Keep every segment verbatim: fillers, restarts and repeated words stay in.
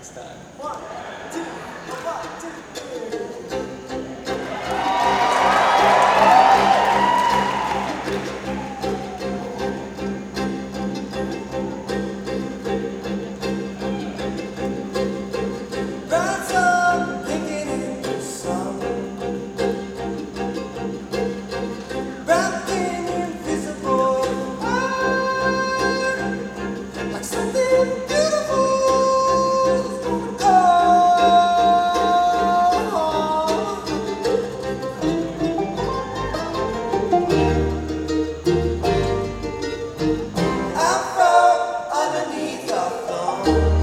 next time. One, two, one, two, three. Birds are thinking in the sun, wrapped in invisible wire, like something beautiful is gonna come. Out from underneath our thumb,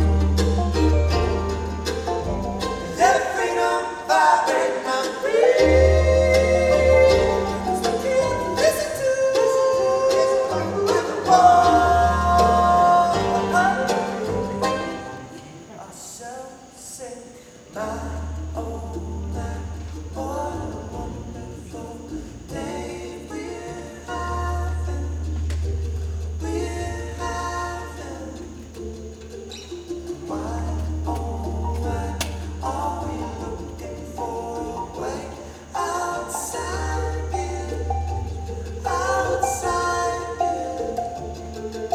let freedom vibrate my breeze. So we can listen to with the one. Ourselves say, my, oh my, what a wonderful day we're having, we're having. Why, oh why, are we looking for a way outside here, outside here?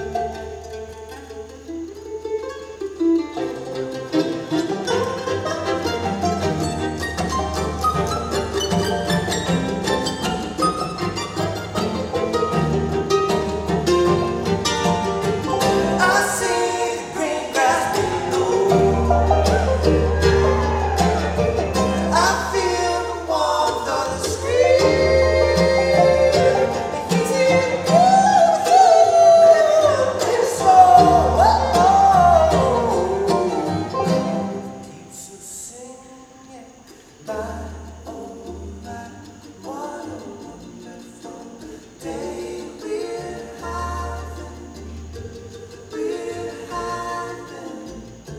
I see the green grass below, I feel the warmth of the street. It's easy to move through every soul. Keeps us singing, my, oh my, what a wonderful day we're having, we're having.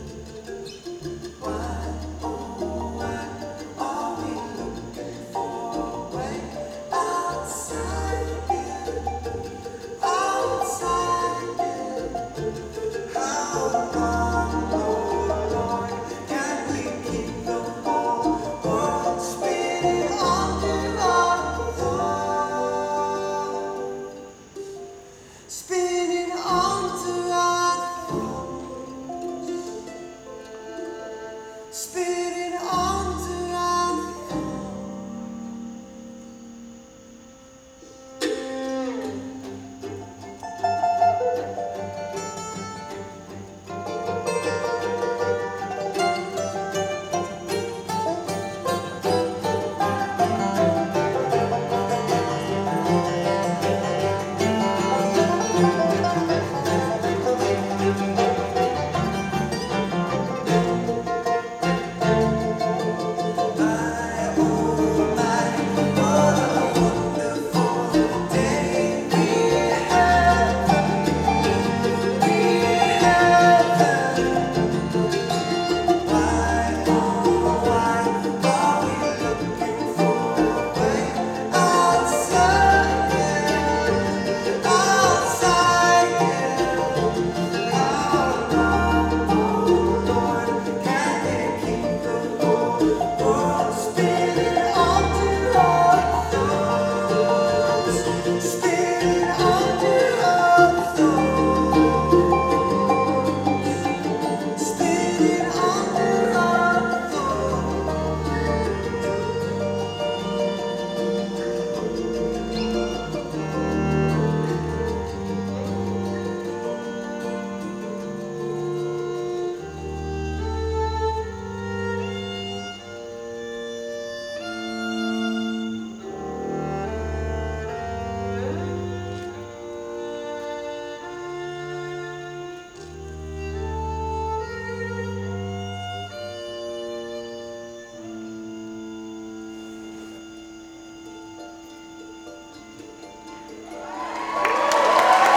Why, oh why, are we looking for a way outside here, outside here? How long, oh Lord, can we keep the whole world spinning under our thumb? Spinning under our thumbs. Spinning